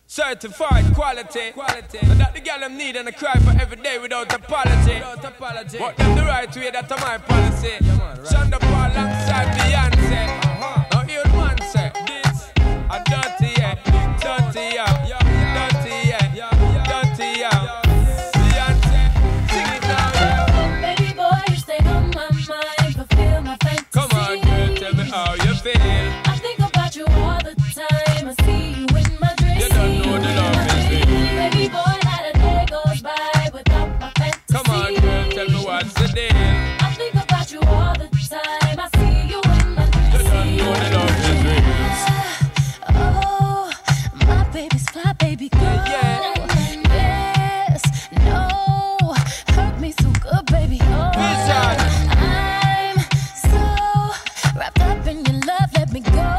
Certified quality. And that the girl them need and I cry for every day without apology. But them the right way, that's my policy. Shonda Paul alongside Beyonce. Now hear the man say, this a dirty, yeah. Dirty, yeah. Dirty, yeah. Dirty, yeah. Beyonce, sing it now, yeah. Baby boy, you stay on my mind, fulfill my fantasy. Come on, girl, tell me how you feel. I think about you all the time. I see you in my dreams. You don't know the love is real. Baby boy, not a day goes by without my fantasy. Come on, girl, tell me what's the deal. I think about you all the time. I see you in my dreams. You don't know the love is real. Oh, my baby's fly, baby girl. Yeah. Yes, no, hurt me so good, baby. Oh, Vision. I'm so wrapped up in your love. Let me go.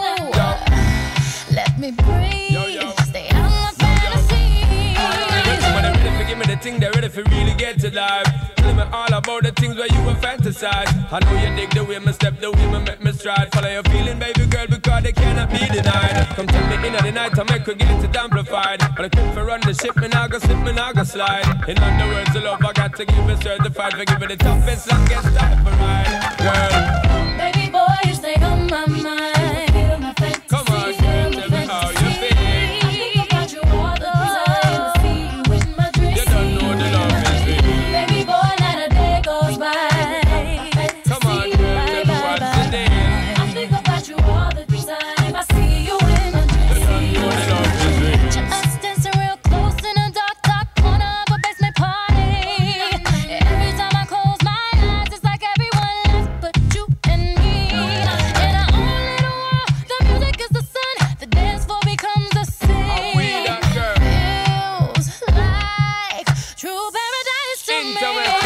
Let me breathe. Yo. Stay out my fantasy. When they ready for give me the thing, they ready for really get to life. Tell me all about the things where you were fantasize. I know you dig the way me step, the way me make me stride. Follow your feeling, baby girl, because they cannot be denied. Come tell me in the night, I make her get it amplified. But I quit for run the ship, me nah go slip, me nah go slide. In other words, the love I got to give it certified. For giving the toughest, longest time for ride. Girl, Baby boy, you stay on my mind. Feel my fantasy. come on, girl, tell me how you feel. I think about you all the time. I see you in my dreams. You don't know the love is real. Baby boy, not a day goes by. Come on, girl, tell me what's the deal. I think about you all the time. I see you in my You don't dreams. know the love is real. Just dancing real close in a dark, dark corner of a basement party. Every time I close my eyes, it's like everyone left but you and me. In our own little world, the music is the sun. The dance floor becomes the I'm with sea. that girl. Feels like true paradise to me.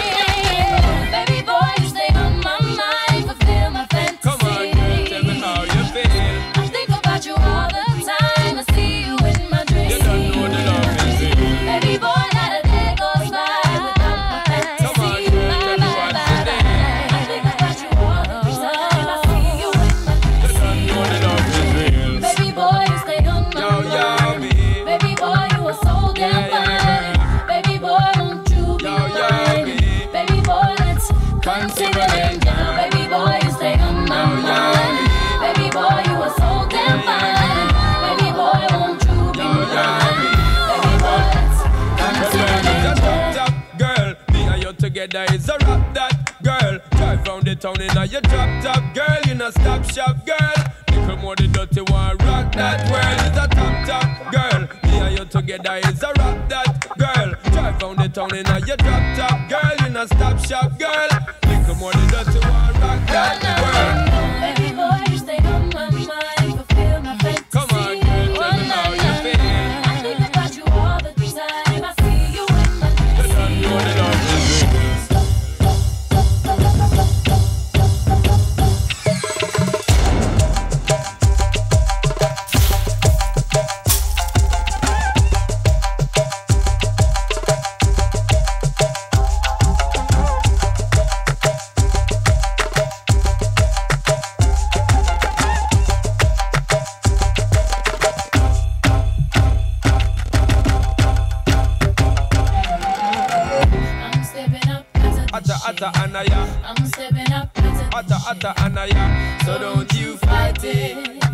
Baby boy, you stay on my mind, fulfill my fantasy. Come on, girl, tell me how you feel. I think about you all the time. I see you in my dreams. You don't know the love is real. Baby boy, not a day goes by without my fantasy. Come on, girl, tell me what's the deal. I think about you all the time. I see you in my You dreams. don't know the love is real. Baby boy, you stay on my Yo, mind. baby. Baby boy, you are so damn Yeah, fine. Baby boy, won't you be Yo, mine? baby. Baby boy, let's consider it now. Baby boy, you stay on my mind. Baby boy, you are so damn fine. Baby boy, won't you be mine? Baby boy, let's consider Girl, it it's a now. top girl. Me and you together is a rap that girl. Drive round the town in a your top girl. You know stop shop girl. Little more the dirty one rock that world. It's a top girl. Me and you together is a rap that girl. Drive round the town in a your top girl. You know stop shop girl. Little more the dirty one rock that world. Baby boy, you stay on my mind, fulfill my fantasy. Come on, girl, tell me how you feel. I think about you all the time. I see you in my You dreams. don't know the love is real. I'm stepping up as a Atta anaya, I'm stepping up as a atta anaya. So don't you fight it.